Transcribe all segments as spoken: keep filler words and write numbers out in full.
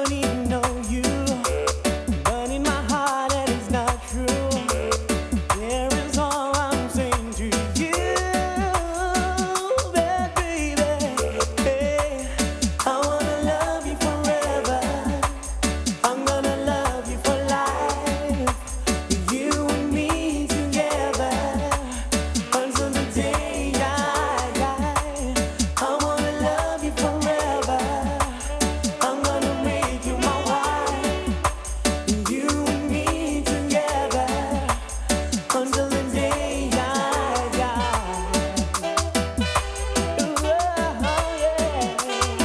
don't even know you, but in my heart that is not true. There is all I'm saying to you, baby. Hey, I wanna love you forever. I'm gonna love you for life. You and me together until the day I die. I wanna love you forever. I'm gonna make you my wife. You and me together until the day I die. Ooh, oh, yeah.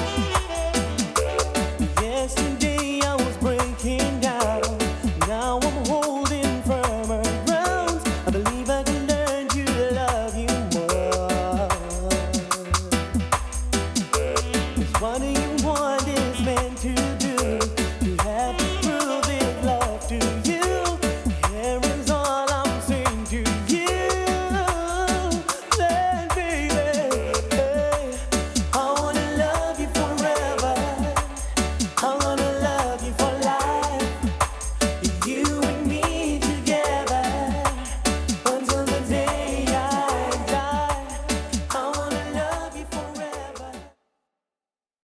Yesterday I was breaking down. Now I'm holding firmer ground. I believe I can learn to love you more. 'Cause what you want is meant to